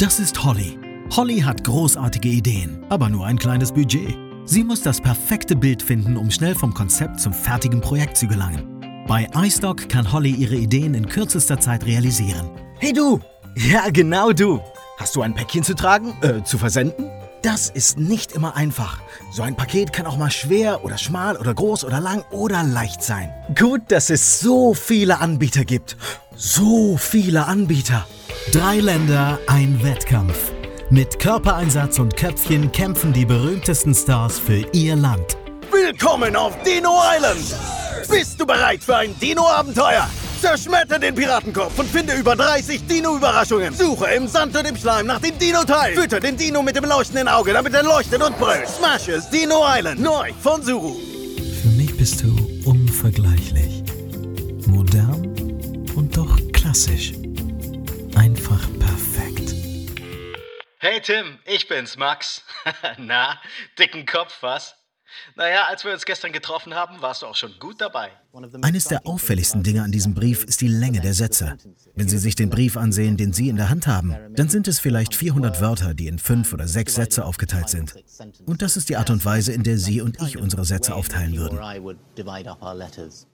Das ist Holly. Holly hat großartige Ideen, aber nur ein kleines Budget. Sie muss das perfekte Bild finden, um schnell vom Konzept zum fertigen Projekt zu gelangen. Bei iStock kann Holly ihre Ideen in kürzester Zeit realisieren. Hey du! Ja, genau du! Hast du ein Päckchen zu tragen? Zu versenden? Das ist nicht immer einfach. So ein Paket kann auch mal schwer oder schmal oder groß oder lang oder leicht sein. Gut, dass es so viele Anbieter gibt. So viele Anbieter. 3 Länder, ein Wettkampf. Mit Körpereinsatz und Köpfchen kämpfen die berühmtesten Stars für ihr Land. Willkommen auf Dino Island! Bist du bereit für ein Dino-Abenteuer? Zerschmetter den Piratenkopf und finde über 30 Dino-Überraschungen. Suche im Sand und im Schleim nach dem Dino-Teil. Fütter den Dino mit dem leuchtenden Auge, damit er leuchtet und brüllt. Smashes Dino Island, neu von Zuru. Für mich bist du unvergleichlich. Modern und doch klassisch. Einfach perfekt. Hey Tim, ich bin's, Max. Na, dicken Kopf, was? Naja, als wir uns gestern getroffen haben, warst du auch schon gut dabei. Eines der auffälligsten Dinge an diesem Brief ist die Länge der Sätze. Wenn Sie sich den Brief ansehen, den Sie in der Hand haben, dann sind es vielleicht 400 Wörter, die in 5 oder 6 Sätze aufgeteilt sind. Und das ist die Art und Weise, in der Sie und ich unsere Sätze aufteilen würden.